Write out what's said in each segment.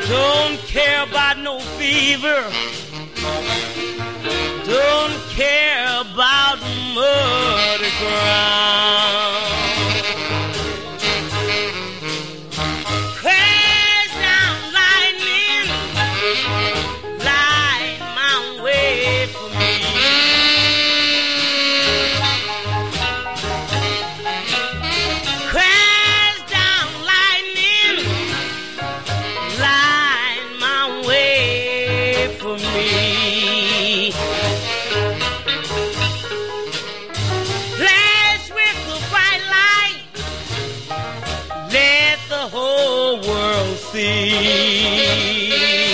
Don't care about no fever. Don't care about muddy ground. Crash down lightning, light my way for me. Crash down lightning, light my way for me. Flash with the bright light, let the whole world see.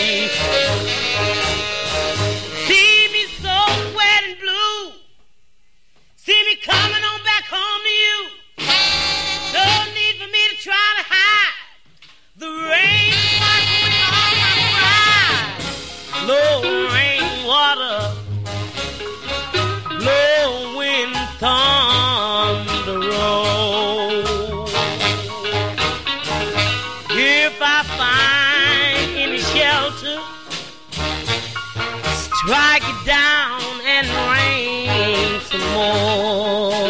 See me so wet and blue, see me coming on back home to you. No need for me to try to hide the rain washing away all my pride. Low rainwater, low wind, thunder roll. If I find any shelter, strike it down and rain some more.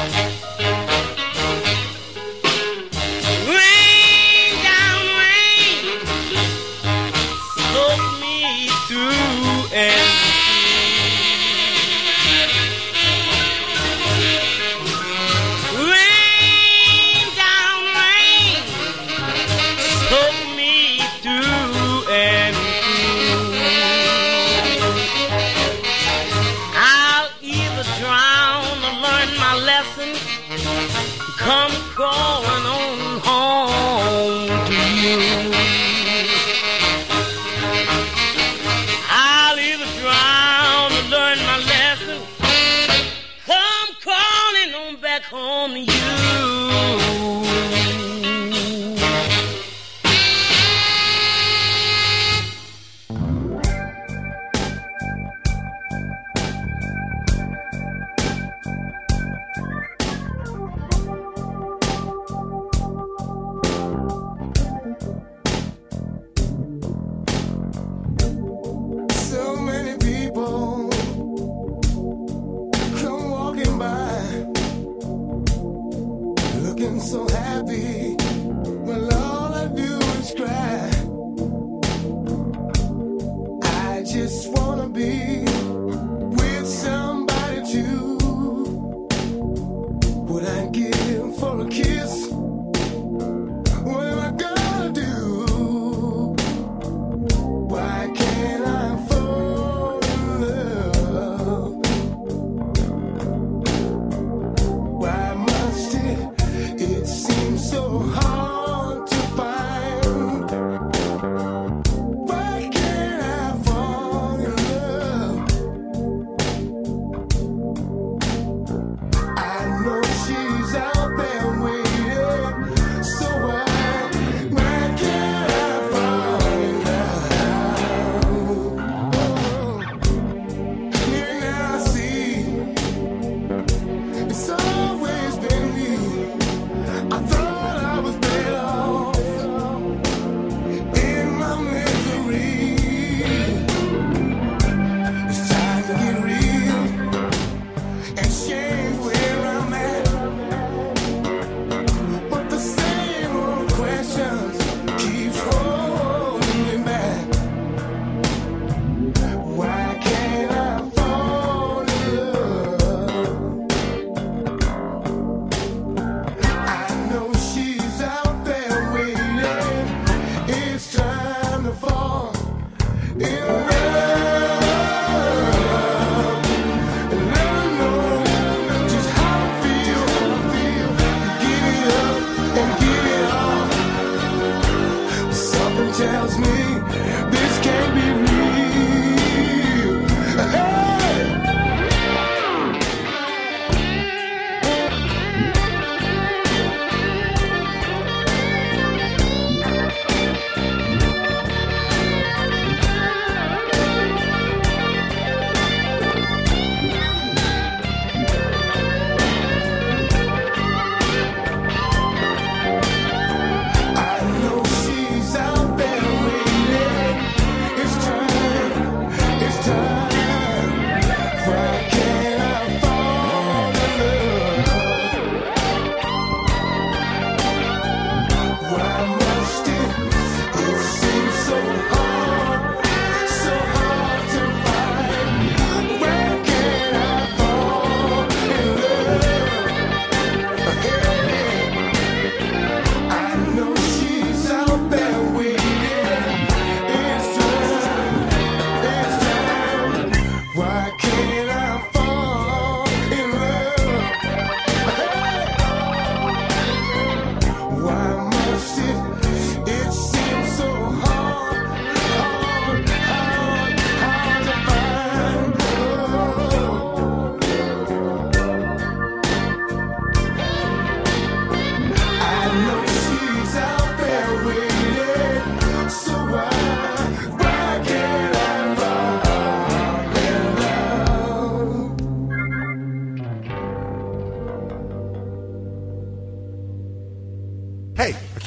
Rain down rain, soak me through and rain down rain, soak me through and through. I'll either drown or learn my lesson, come crawling on home to you. I'll either drown or learn my lesson, come crawling on back home to you. So many people come walking by, looking so happy. Well, all I do is cry. I just wanna be with somebody too. What I give for a kiss? What am I gonna do? Why can't I fall in love? Why must it seem so hard to find? Why can't I fall in love? I know she's out there waiting, so why can't I fall in love? Here now I see it's always been me. I thought I was better off in my misery. It's time to get real and change where I'm at. But the same old questions keep holding me back. Why can't I fall in love? I know she's out there waiting. It's time to fall in love. And let her know just how I feel. Give it up and give it all. Something tells me this can't be real. Hey! I know she's out there waiting.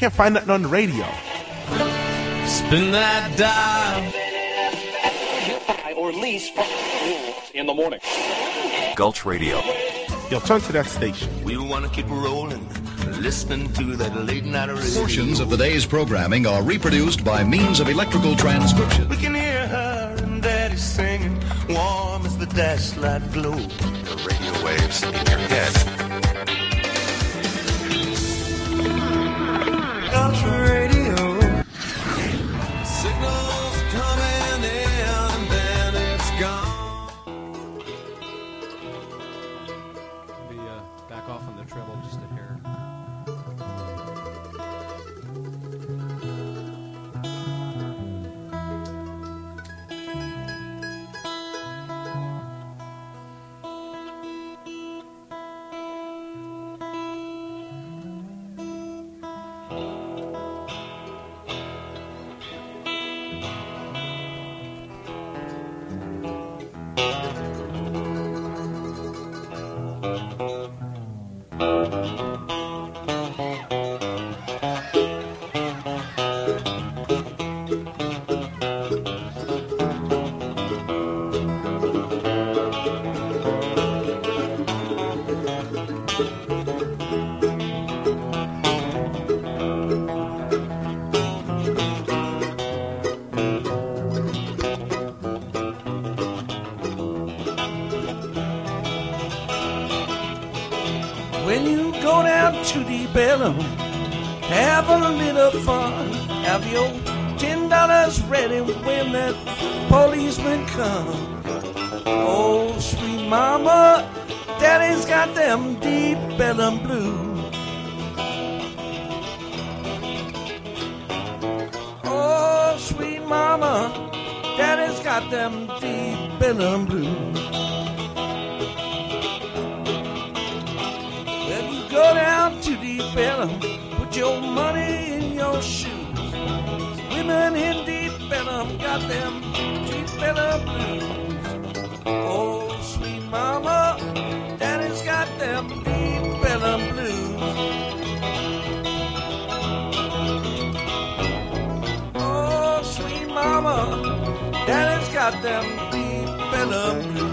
can't find nothing on the radio. Spin that dial. Or lease in the morning. Gulch Radio. Yo, turn to that station. We want to keep rolling, listening to that late night radio. Portions of the day's programming are reproduced by means of electrical transcription. We can hear her and Daddy singing, warm as the dashlight glow. The radio waves in your head. Gulch Radio. Signals coming in and then it's gone. Back off on the treble just a hair. When you go down to the Bellum, have a little fun. Have your $10 ready when that policeman come. Oh, sweet mama, daddy's got them deep Bellum blues. Oh, sweet mama, daddy's got them deep Bellum blues. Go down to the Bellum, put your money in your shoes. Women in deep Bellum got them deep Bellum blues. Oh, sweet mama, daddy's got them deep Bellum blues. Oh, sweet mama, daddy's got them deep Bellum blues.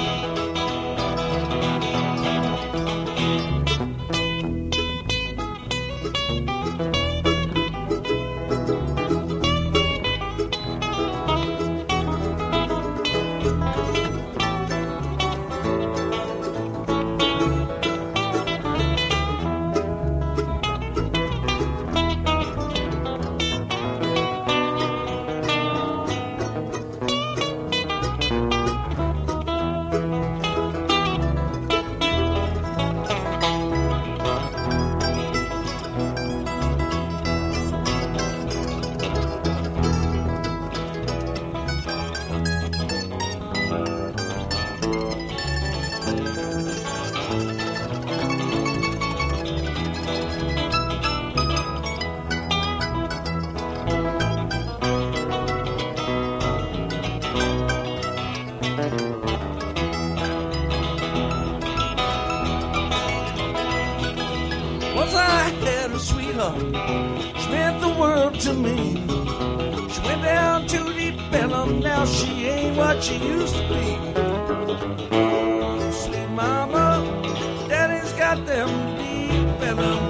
Once I had a sweetheart, she meant the world to me. She went down to the Bellum, now she ain't what she used to be. Oh, sweet mama, daddy's got them deep Bellum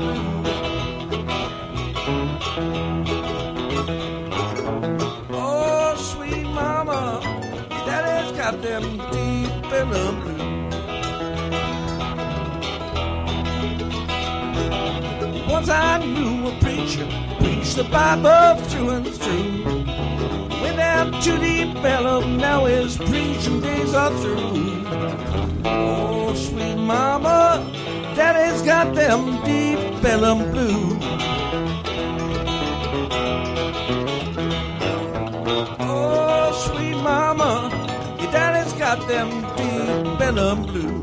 blues. Oh, sweet mama, daddy's got them deep Bellum blues. Once I knew a preacher preached the Bible through and through. Went down to the Bellum, now his preaching days are through. Oh, sweet mama, daddy's got them deep Bellum blues. Oh, sweet mama, your daddy's got them deep Bellum blues.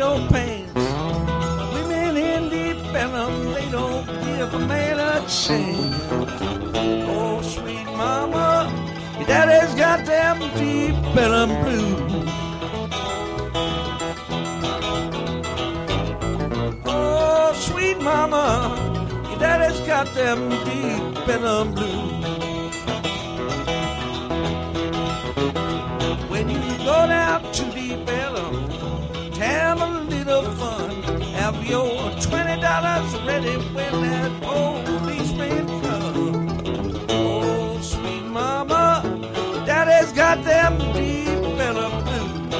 no pains. Women in deep Bellum, they don't give a man a chance. Oh, sweet mama, your daddy's got them deep Bellum blues. Oh, sweet mama, your daddy's got them deep Bellum blues. When you go down to Deep Ellum, have a little fun. Have your $20 ready when that policeman comes. Oh, sweet mama, daddy's got them Deep Ellum blues.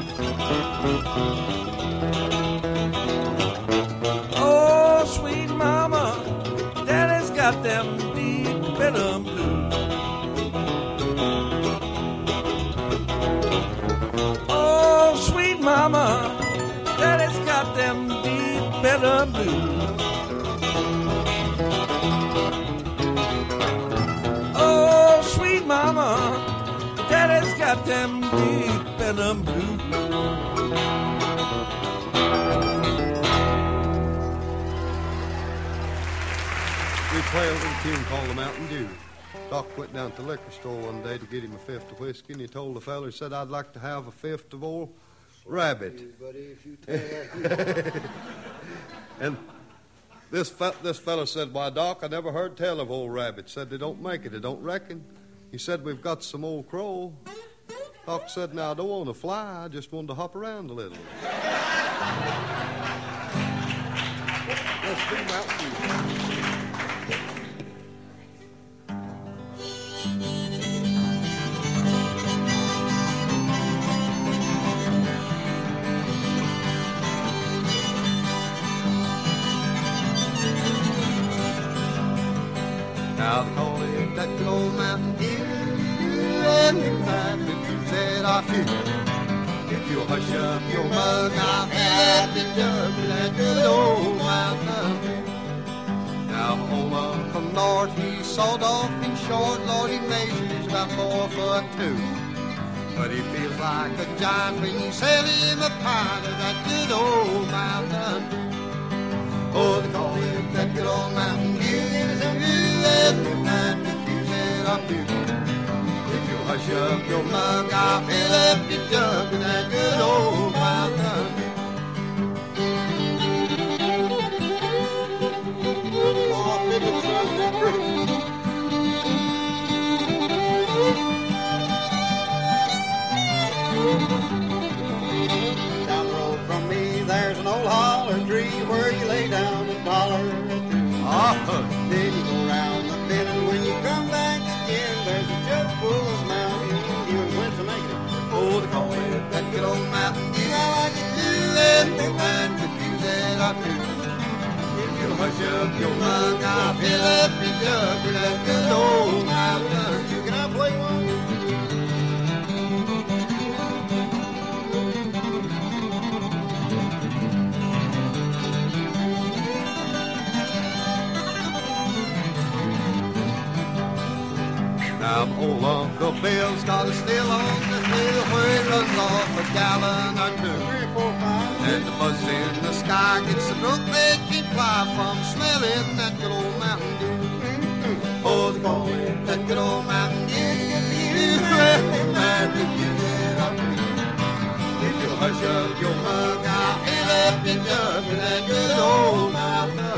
Oh, sweet mama, daddy's got them Deep Ellum blues. Oh, sweet mama, daddy's got them Deep Bellum blues. Oh, sweet mama, daddy's got them Deep Bellum blues. We play a little tune called The Mountain Dew. Doc went down to the liquor store one day to get him a fifth of whiskey, and he told the fella, he said, I'd like to have a fifth of old rabbit. And this fella said, why, Doc, I never heard tell of old rabbit. Said, they don't make it, they don't reckon. He said, we've got some old crow. Doc said, now, I don't want to fly, I just want to hop around a little. Let's do Mountain Dew. Now they call it that good old Mountain Dew, and you might refuse it, I feel. If you'll hush up your mug, I'll have it jug with that good old Mountain Dew. Now old Uncle North, he's sawed off and short, Lord, he measures about 4'2". But he feels like a giant when you sell him a pint of that good old Mountain Dew. Oh, they call it that good old Mountain Dew, and you might refuse it, I feel. If you'll hush up your mug, I'll fill up your jug with that good old Mountain Dew. Down the road from me, there's an old holler tree where you lay down a dollar or two. Then you go round the bend, and when you come back again, there's a jug full of Mountain Dew. And when's to make it? Oh, they call it that good old Mountain Dew. I like it too, and they might refuse it, I do. If you'll hush up your mug, I'll fill up your jug with that good old Mountain Dew. Can I play one? Now old Uncle Bill's got a still on the hill where he runs off a gallon or two. 3, 4, 5. And the buzz in the sky gets the brook they can fly from smelling that good old Mountain Dew. Oh, they call it that good old Mountain Dew. And if you get up, if you'll hush up your mug, I'll fill up your jug with that good old Mountain Dew.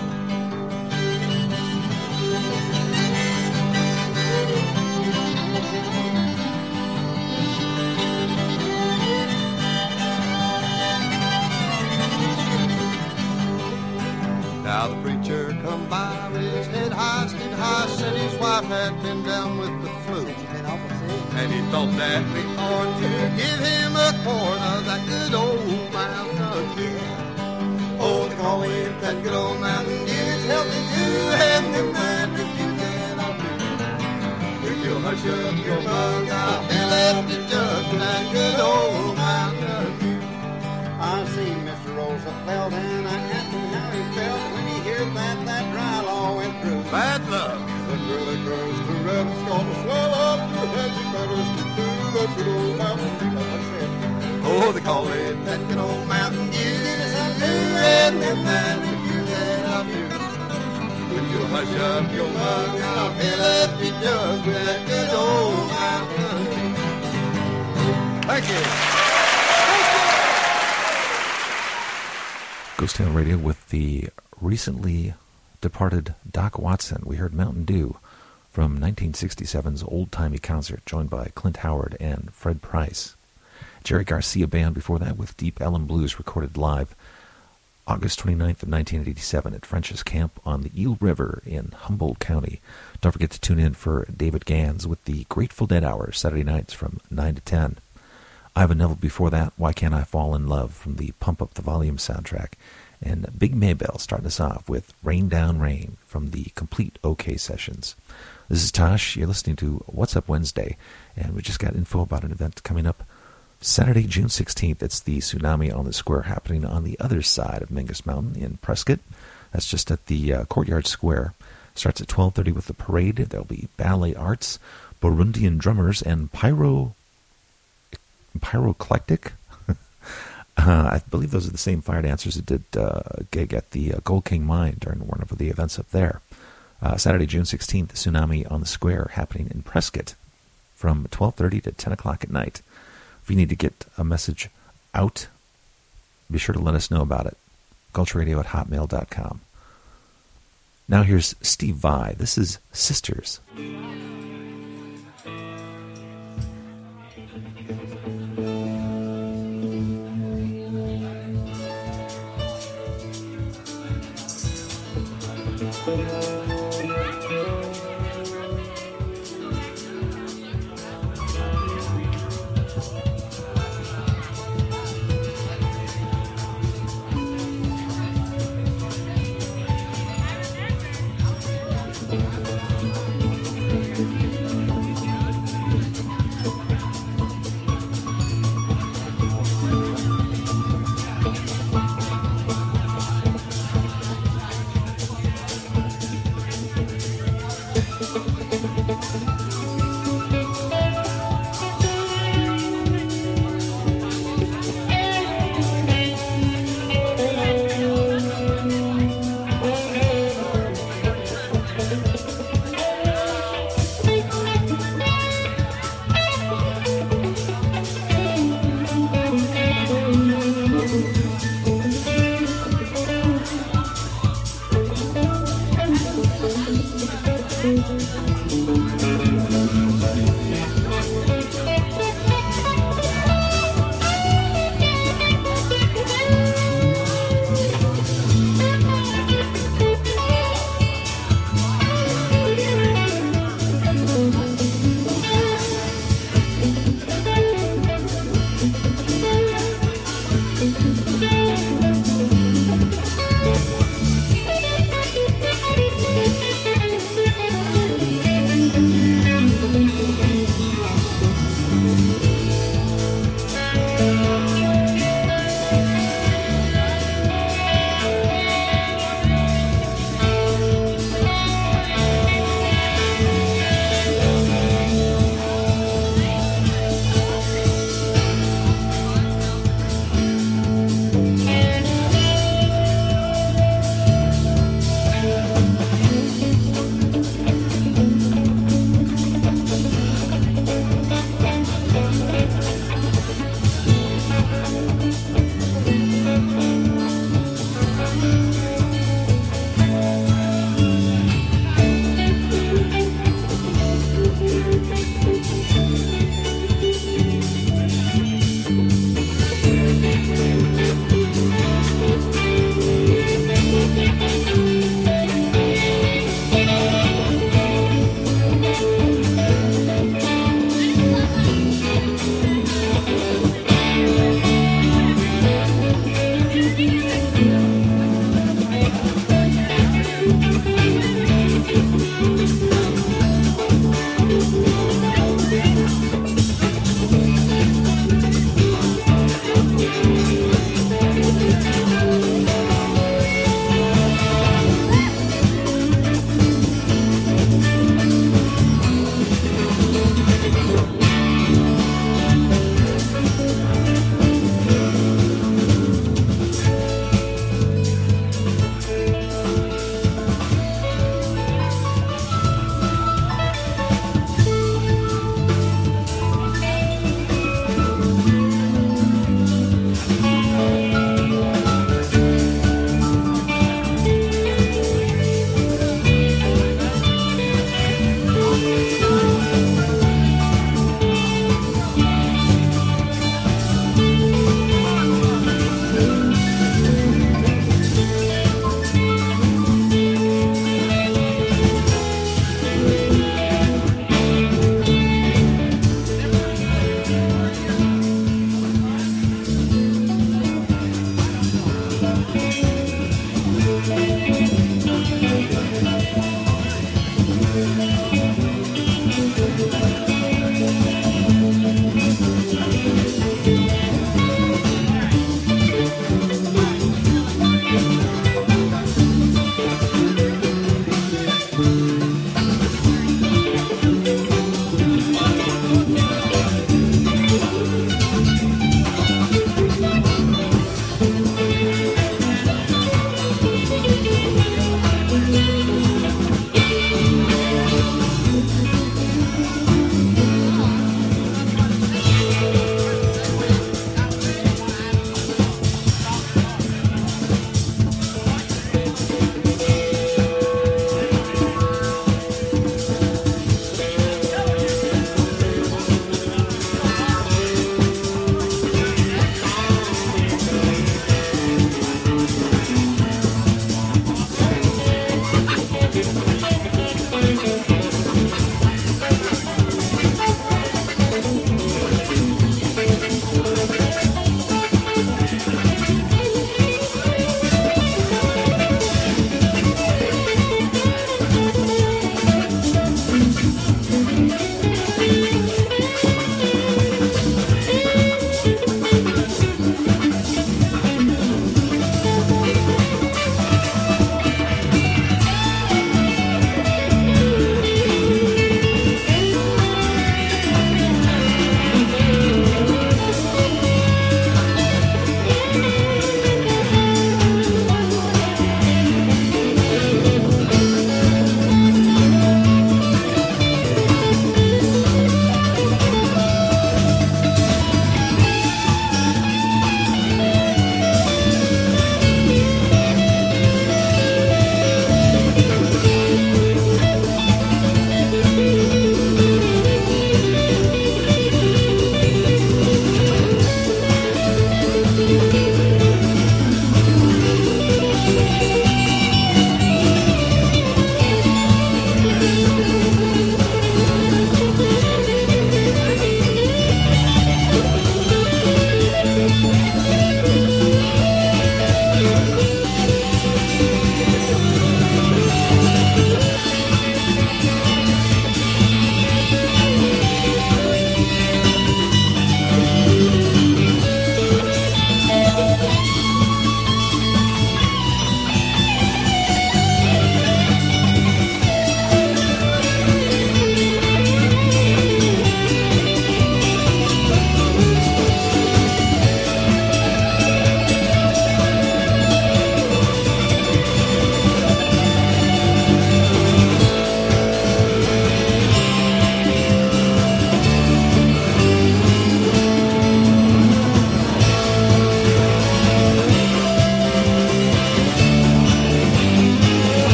Now the preacher come by with his head high, stood high, said his wife had been down with the flu. And he thought that we ought to give him a quart of that good old Mountain Dew. Oh, they call it that good old Mountain Dew. It's healthy too, and the man refuse it, I'll do. If you'll hush up your mug, I'll fill up your jug with that good old Mountain Dew. I seen Mr. Roosevelt, and I asked him how he felt when he heard that dry law went through. Bad luck. That really grows to red, it's gonna swell up your head. You better stick to that good old Mountain Dew, like I said. Oh, they call it that good old Mountain Dew. and then if you said I feel, if you hush up your mug and I'll fill up your jug with that good old mountain dew. Thank you. Ghost Town Radio with the recently departed Doc Watson. We heard Mountain Dew from 1967's old-timey concert, joined by Clint Howard and Fred Price. Jerry Garcia Band before that with Deep Ellum Blues, recorded live August 29th of 1987 at French's Camp on the Eel River in Humboldt County. Don't forget to tune in for David Gans with the Grateful Dead Hour, Saturday nights from 9 to 10. Ivan Neville before that, Why Can't I Fall in Love from the Pump Up the Volume soundtrack. And Big Maybell starting us off with Rain Down Rain from the Complete OK Sessions. This is Tosh. You're listening to What's Up Wednesday, and we just got info about an event coming up Saturday, June 16th. It's the Tsunami on the Square, happening on the other side of Mingus Mountain in Prescott. That's just at the Courtyard Square. Starts at 12:30 with the parade. There'll be ballet arts, Burundian drummers, and pyroclectic. I believe those are the same fire dancers that did gig at the Gold King Mine during one of the events up there. Saturday, June 16th, Tsunami on the Square, happening in Prescott from 12:30 to 10 o'clock at night. If you need to get a message out, be sure to let us know about it. GulchRadio@hotmail.com. Now here's Steve Vai. This is Sisters.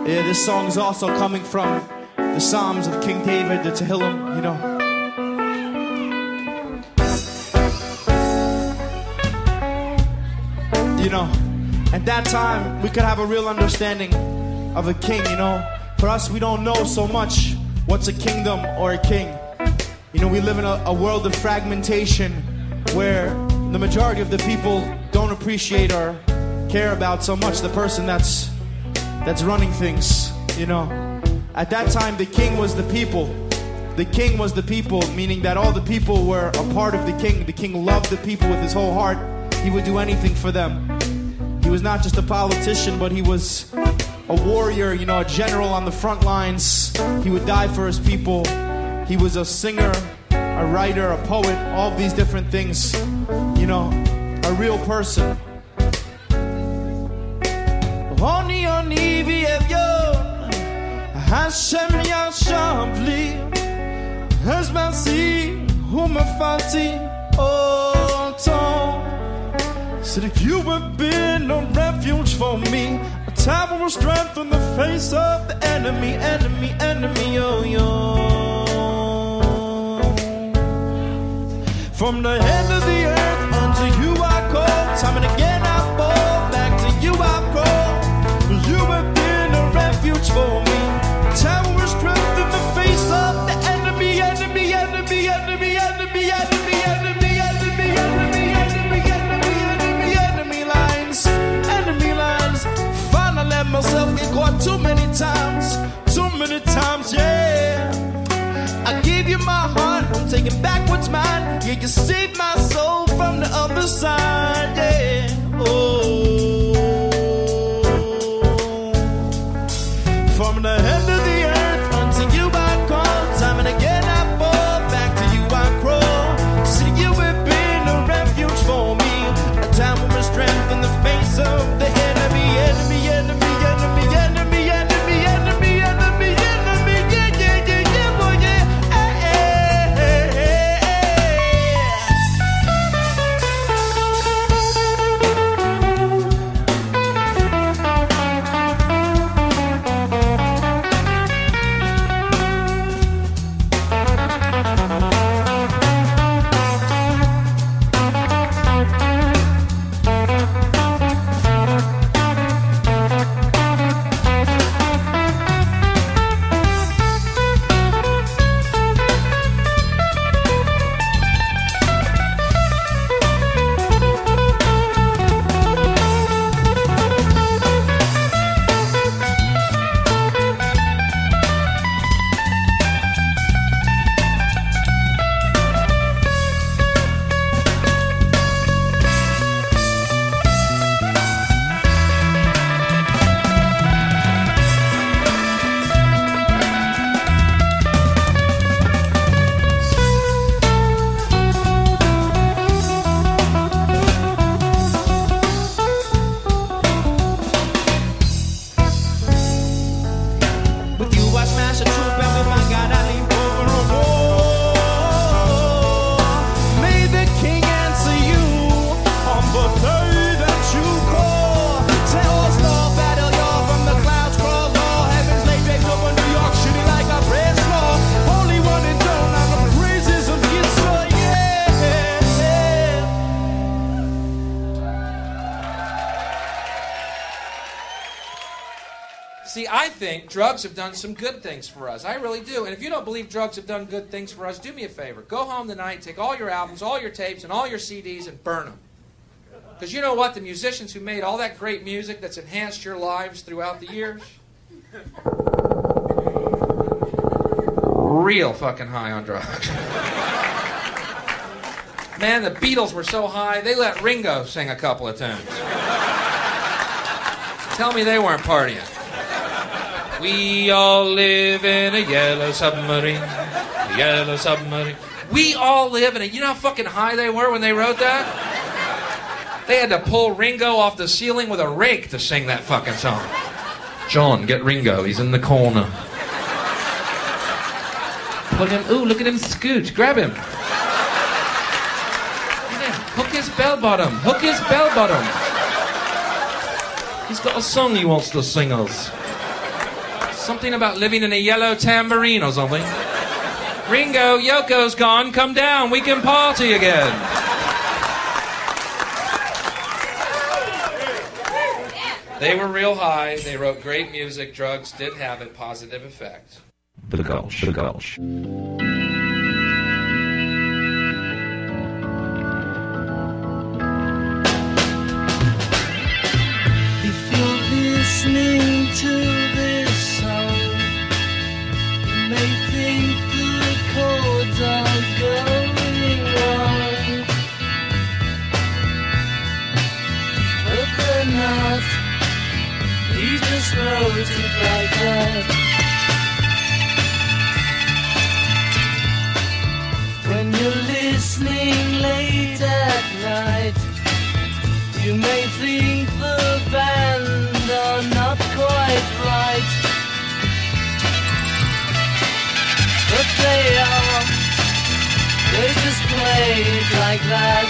Yeah, this song is also coming from the Psalms of King David, the Tehillim, you know. You know, at that time, we could have a real understanding of a king, you know. For us, we don't know so much what's a kingdom or a king. You know, we live in a world of fragmentation where the majority of the people don't appreciate or care about so much the person that's running things, you know. At that time, the king was the people. The king was the people, meaning that all the people were a part of the king. The king loved the people with his whole heart. He would do anything for them. He was not just a politician, but he was a warrior, you know, a general on the front lines. He would die for his people. He was a singer, a writer, a poet, all of these different things, you know, a real person. Said if you have been a refuge for me, a tower of strength in the face of the enemy, oh, yo. From the end of the earth unto you I call, time and again I fall, back to you I call. You have been a refuge for me, a tower of strength in the face of the enemy, enemy, enemy, enemy, enemy, enemy, enemy, enemy, enemy, enemy, enemy, enemy, enemy lines, enemy lines. Finally let myself get caught too many times, yeah. I gave you my heart, I'm taking back what's mine. Yeah, you saved my soul from the other side, yeah. Oh, from the end of the earth unto you I call, time and again I fall, back to you I crawl. See, you have been a refuge for me, a time of strength in the face of the enemy, enemy, enemy, enemy, enemy, enemy, enemy, enemy, enemy, yeah, yeah, yeah, yeah, boy, yeah. See, I think drugs have done some good things for us. I really do. And if you don't believe drugs have done good things for us, do me a favor. Go home tonight, take all your albums, all your tapes, and all your CDs and burn them. Because you know what? The musicians who made all that great music that's enhanced your lives throughout the years, real fucking high on drugs. Man, the Beatles were so high, they let Ringo sing a couple of tunes. Tell me they weren't partying. We all live in a yellow submarine, a yellow submarine. We all live in a... You know how fucking high they were when they wrote that? They had to pull Ringo off the ceiling with a rake to sing that fucking song. John, get Ringo, he's in the corner. Plug him, ooh, look at him scoot, grab him. Hook his bell bottom, hook his bell bottom. He's got a song he wants to sing us. Something about living in a yellow tambourine or something. Ringo, Yoko's gone. Come down. We can party again. They were real high. They wrote great music. Drugs did have a positive effect. The Gulch. The Gulch. If you're listening to this song, you may think the chords are going wrong, but they're not. He just wrote it like that. When you're listening late at night, you may think the band are not quite right, but they are. They just play it like that.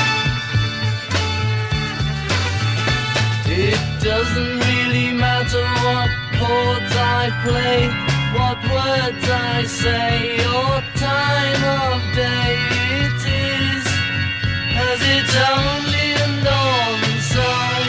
It doesn't really matter what chords I play, what words I say, or time of day it is, as it's only a northern song.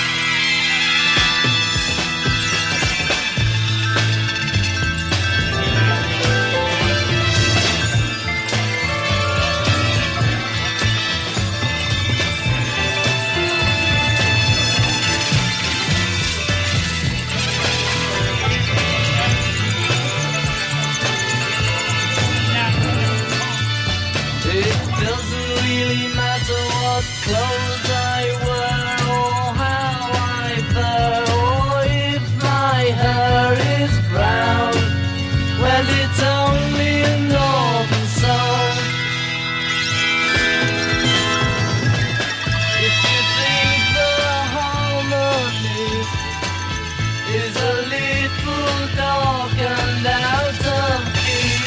Clothes I wear, or how I fare, or if my hair is brown. Well, it's only a northern song. If you think the harmony is a little dark and out of key,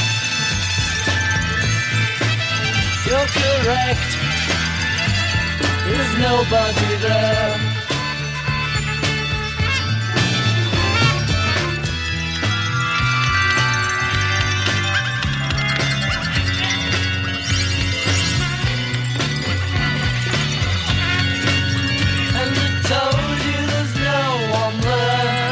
you're correct. There's nobody there. And I told you there's no one there.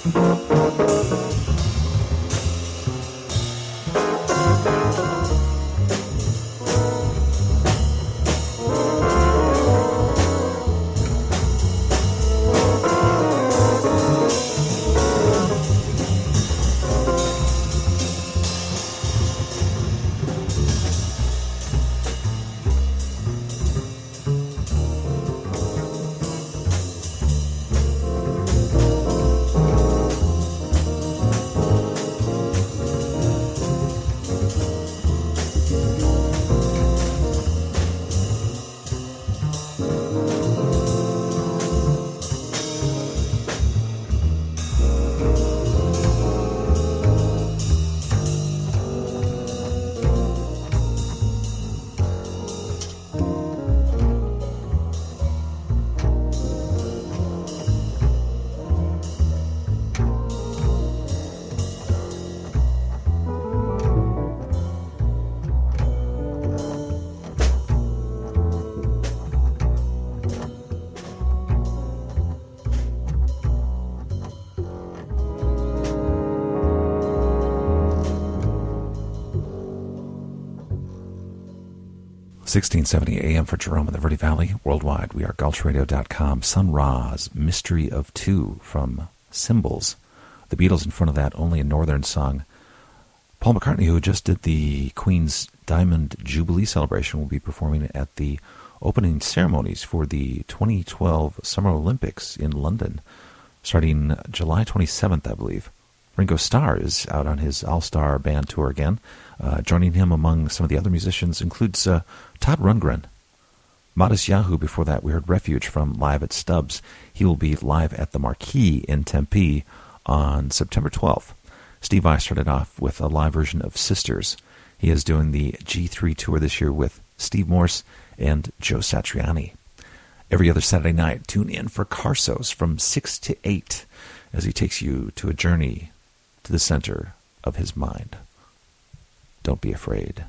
1670 AM for Jerome in the Verde Valley. Worldwide, we are GulchRadio.com. Sun Ra's Mystery of Two from Symbols. The Beatles in front of that, Only a Northern Song. Paul McCartney, who just did the Queen's Diamond Jubilee celebration, will be performing at the opening ceremonies for the 2012 Summer Olympics in London, starting July 27th, I believe. Ringo Starr is out on his all-star band tour again. Joining him among some of the other musicians includes Todd Rundgren. Modest Yahoo, before that, we heard Refuge from Live at Stubbs. He will be live at the Marquee in Tempe on September 12th. Steve Vai started off with a live version of Sisters. He is doing the G3 tour this year with Steve Morse and Joe Satriani. Every other Saturday night, tune in for Carsos from 6 to 8 as he takes you to a journey to the center of his mind. Don't be afraid.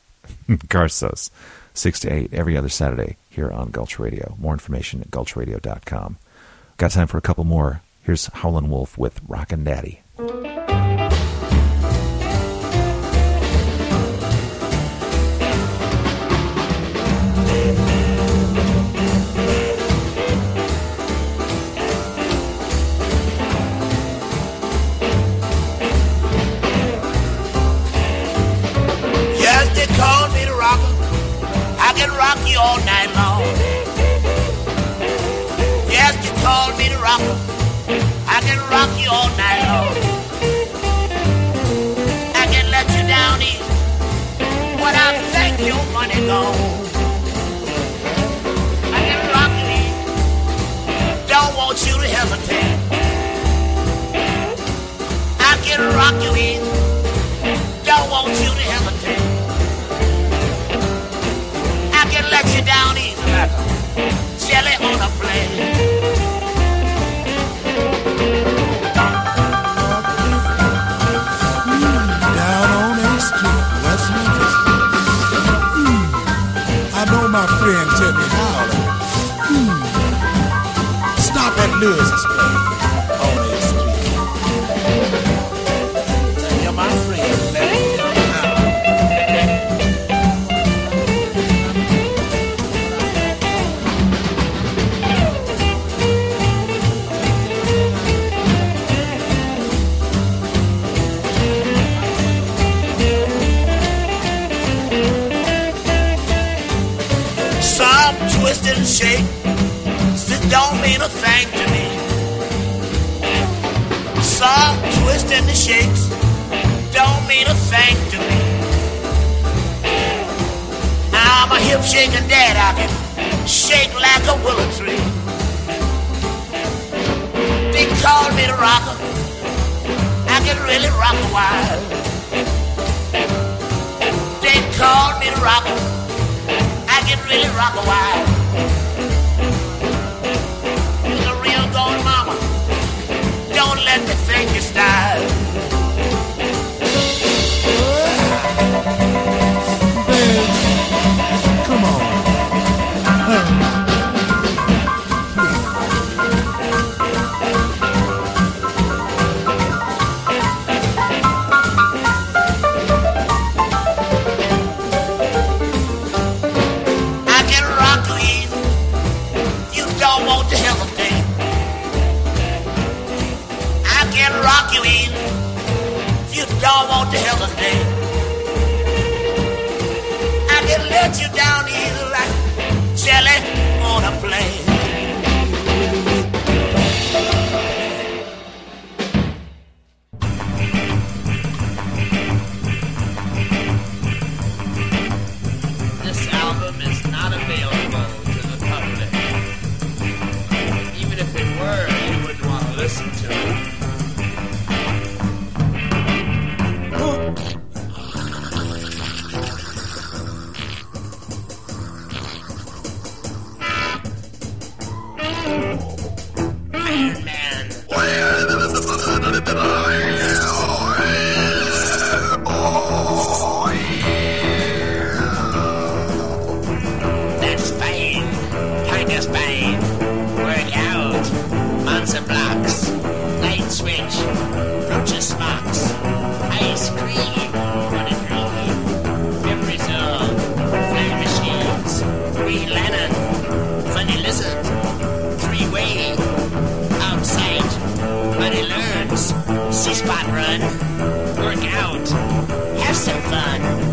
Carsos, 6 to 8, every other Saturday here on Gulch Radio. More information at GulchRadio.com. Got time for a couple more. Here's Howlin' Wolf with Rockin' Daddy. Call me the rocker. I can rock you all night long. Yes, you call me the rocker. I can rock you all night long. I can let you down easy when I think your money gone. I can rock you easy. Don't want you to hesitate. I can rock you easy. Don't want you to hesitate. I can let you down easy like a jelly on a plate. Down on A Street, West Memphis. I know my friend tell me how to stop at Lewis's place on A Street. You're my friend, let me know. Twist and shake, it don't mean a thing to me. Some twist and the shakes don't mean a thing to me. I'm a hip shaking dad, I can shake like a willow tree. They call me the rocker, I can really rock a while. They call me the rocker, I can really rock a while. You're a real gold mama. Don't let me think your style. Baby, come on. Y'all want to help us day. I can let you down easy like jelly on a plane. This album is not available to the public. Even if it were, you wouldn't want to listen to it. That's fine. Tiger's fine. Work out. Monster blocks. Light switch. Roaches smocks. Ice cream. Running dream. Memories of flying machines. Green lantern. Funny lizard. Three-way. Outside. Buddy learns. C-spot run. Work out. Have some fun.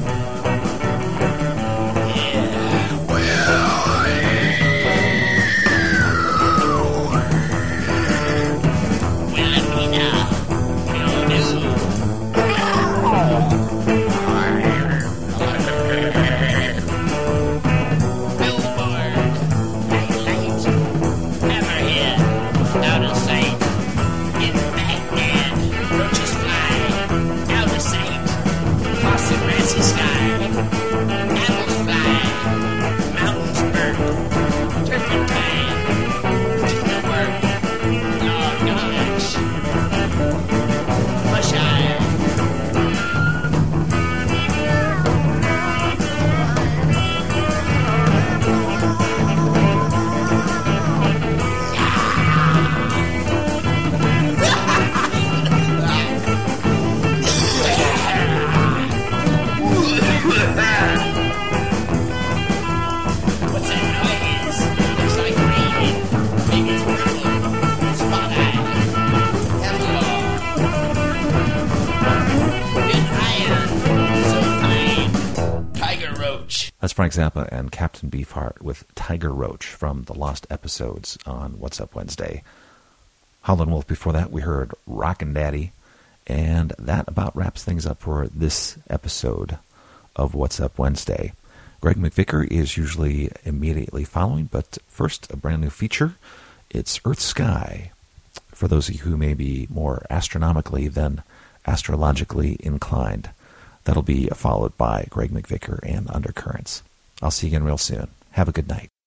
That's Frank Zappa and Captain Beefheart with Tiger Roach from the Lost Episodes on What's Up Wednesday. Howlin' Wolf before that, we heard Rockin' Daddy, and that about wraps things up for this episode of What's Up Wednesday. Greg McVicker is usually immediately following, but first, a brand new feature. It's Earth Sky, for those of you who may be more astronomically than astrologically inclined. That'll be followed by Greg McVicker and Undercurrents. I'll see you again real soon. Have a good night.